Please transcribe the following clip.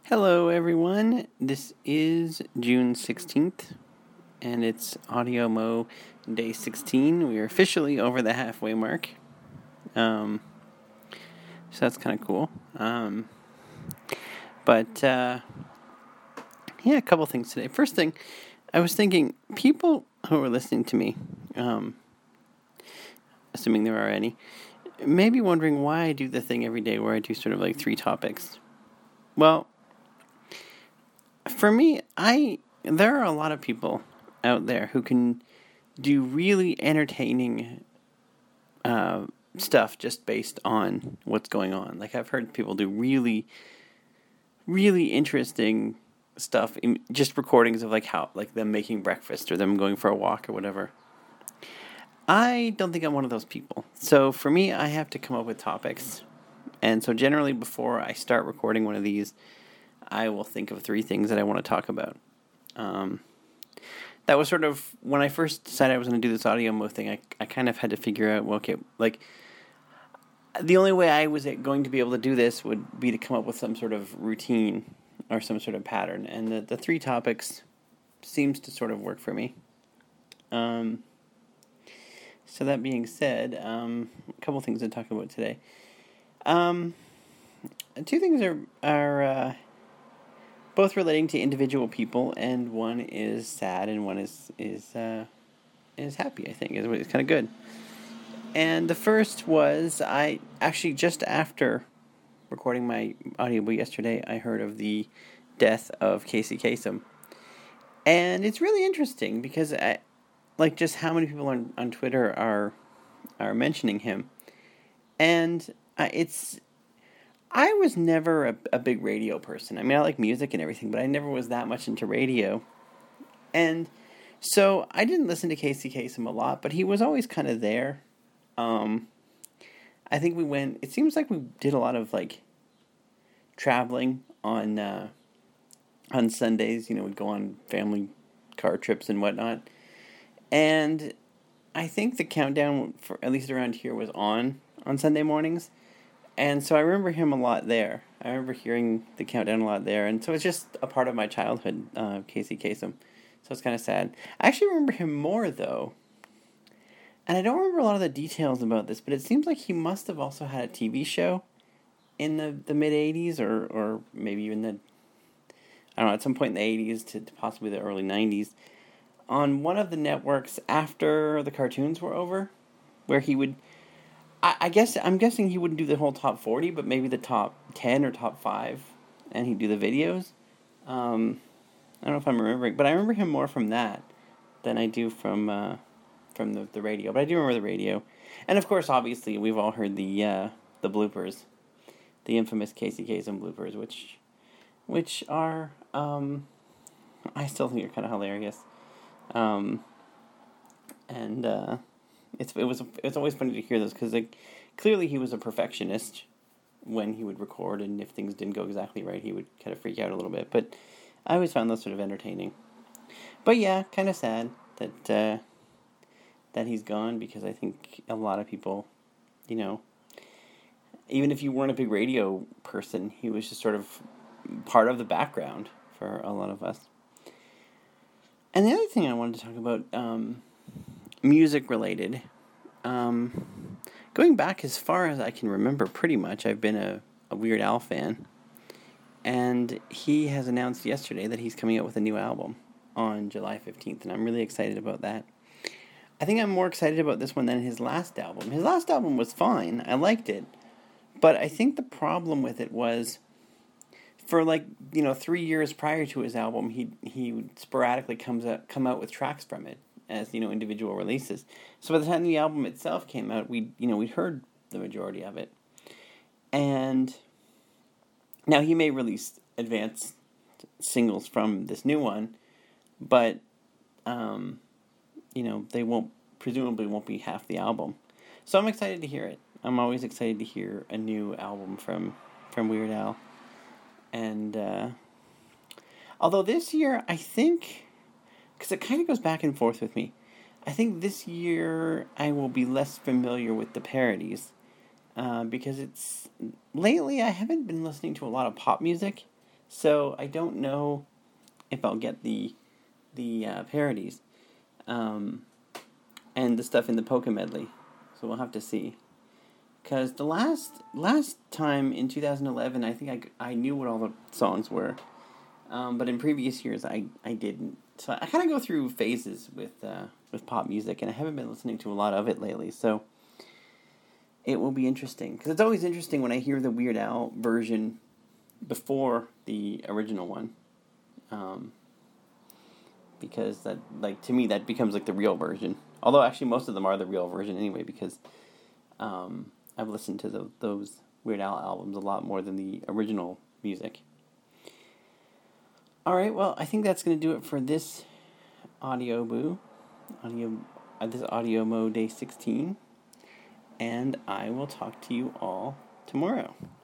Hello, everyone. This is June 16th, and it's Audio Mo Day 16. We are officially over the halfway mark. So that's kind of cool. A couple things today. First thing, I was thinking, people who are listening to me, assuming there are any, may be wondering why I do the thing every day where I do sort of like 3 topics. Well, for me, there are a lot of people out there who can do really entertaining stuff just based on what's going on. Like, I've heard people do really, really interesting stuff, just recordings of like them making breakfast or them going for a walk or whatever. I don't think I'm one of those people. So for me, I have to come up with topics. And so generally before I start recording one of these, I will think of 3 things that I want to talk about. That was sort of, when I first decided I was going to do this audio mo thing, I kind of had to figure out, well, okay, like, the only way I was going to be able to do this would be to come up with some sort of routine or some sort of pattern. And the 3 topics seems to sort of work for me. So that being said, a couple things to talk about today. 2 things are both relating to individual people, and one is sad, and one is happy. I think it's kind of good. And the first was, I actually, just after recording my audiobook yesterday, I heard of the death of Casey Kasem, and it's really interesting because just how many people on Twitter are mentioning him, and I was never a big radio person. I mean, I like music and everything, but I never was that much into radio. And so I didn't listen to Casey Kasem a lot, but he was always kind of there. I think it seems like we did a lot of, like, traveling on Sundays. You know, we'd go on family car trips and whatnot. And I think the countdown, for at least around here, was on Sunday mornings. And so I remember him a lot there. I remember hearing the countdown a lot there. And so it's just a part of my childhood, Casey Kasem. So it's kind of sad. I actually remember him more, though. And I don't remember a lot of the details about this, but it seems like he must have also had a TV show in the mid-'80s or maybe even at some point in the 80s to possibly the early 90s, on one of the networks after the cartoons were over, where he would... I'm guessing he wouldn't do the whole top 40, but maybe the top 10 or top 5, and he'd do the videos. I don't know if I'm remembering, but I remember him more from that than I do from the radio. But I do remember the radio, and of course, obviously, we've all heard the bloopers, the infamous Casey Kasem bloopers, which are I still think are kind of hilarious, It's always funny to hear those, because clearly he was a perfectionist when he would record, and if things didn't go exactly right, he would kind of freak out a little bit. But I always found those sort of entertaining. But yeah, kind of sad that he's gone, because I think a lot of people, you know, even if you weren't a big radio person, he was just sort of part of the background for a lot of us. And the other thing I wanted to talk about, music related. Going back as far as I can remember, pretty much, I've been a Weird Al fan. And he has announced yesterday that he's coming out with a new album on July 15th, and I'm really excited about that. I think I'm more excited about this one than his last album. His last album was fine. I liked it. But I think the problem with it was, for 3 years prior to his album, he would sporadically come out with tracks from it as, individual releases. So by the time the album itself came out, we'd heard the majority of it. And now he may release advanced singles from this new one, but they presumably won't be half the album. So I'm excited to hear it. I'm always excited to hear a new album from Weird Al. And although this year, I think, because it kind of goes back and forth with me, I think this year I will be less familiar with the parodies, because lately I haven't been listening to a lot of pop music, So I don't know if I'll get the parodies, and the stuff in the polka medley. So we'll have to see. Because the last time in 2011, I think I knew what all the songs were, but in previous years I didn't. So I kind of go through phases with pop music, and I haven't been listening to a lot of it lately. So it will be interesting, because it's always interesting when I hear the Weird Al version before the original one, because that, like, to me, that becomes like the real version. Although actually most of them are the real version anyway, because I've listened to those Weird Al albums a lot more than the original music. All right, well, I think that's going to do it for this Audio Mo Day 16, and I will talk to you all tomorrow.